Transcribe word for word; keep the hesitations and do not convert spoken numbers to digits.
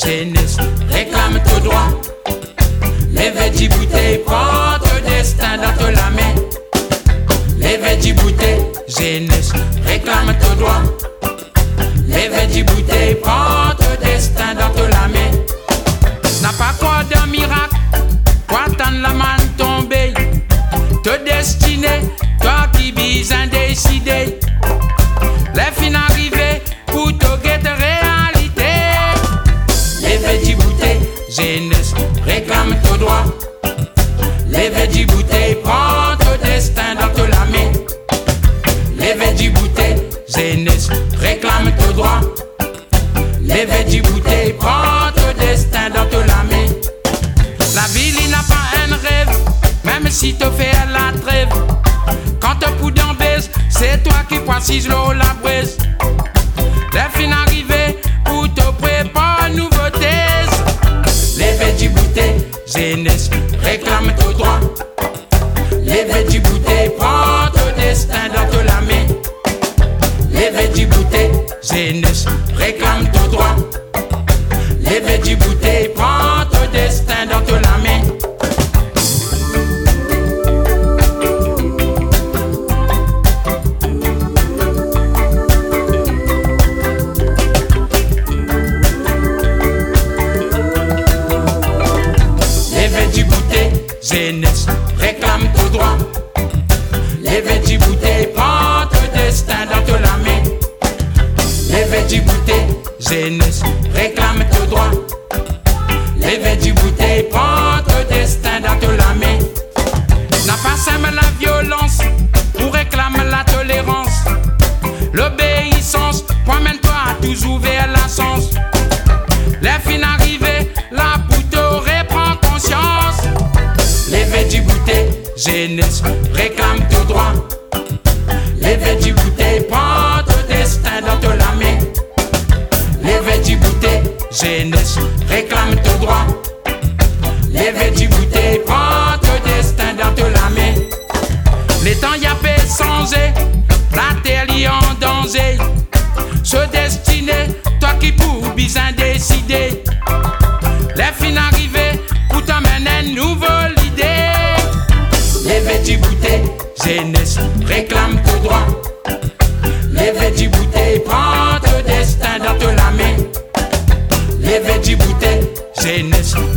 jeunesse, réclame ton droit. Lève Djibouti, prends ton destin dans ton la main. Lève Djibouti, jeunesse, réclame ton droit. Lève Djibouti, prends ton destin dans ton la main. N'a pas quoi de miracle, quoi attendre la main tomber. Te destiné, toi qui vises indécidé. Les fins arrivées pour te guetter réalité. Lève Djibouti, jeunesse, réclame ton droit. Lève Djibouti, prends ton destin dans ton la main. Lève Djibouti, jeunesse, réclame ton droit. Lève Djibouti, prends ton destin dans ton la main. La ville il n'a pas un rêve, même si te fais la trêve. Quand te poudre baisse, c'est toi qui précises l'eau la braise. Les fins arrivées pour te préparer nouveauté. Lève Djibouti, jeunesse, réclame ton droit. Lève Djibouti, prends ton destin dans ton la main. Lève Djibouti, jeunesse, réclame ton droit. Lève Djibouti, prends ton destin dans ton la main. Jeunesse, réclame ton droit. Lève Djibouti, prends ton destin dans ton la main. Lève Djibouti, jeunesse, réclame ton droit. Lève Djibouti, prends ton destin dans ton la main. N'a pas sème la violence pour réclamer la tolérance. L'obéissance, promène-toi à tous ouvert la sens. Les fins arrivées, la poutre reprend conscience. Lève Djibouti, jeunesse, réclame ton droit. Lève Djibouti, prends ton destin dans ton la main. Lève Djibouti, jeunesse, réclame ton droit. Lève Djibouti, prends ton destin dans ton la main. Les temps y a pas changé, la terre y en danger. Se destiner, toi qui pour bien décider. Les fins arrivées, pour t'amener une nouvelle idée. Lève Djibouti, jeunesse, réclame ton droit. Lève Djibouti, prends ton destin dans ton la main. Lève Djibouti, jeunesse,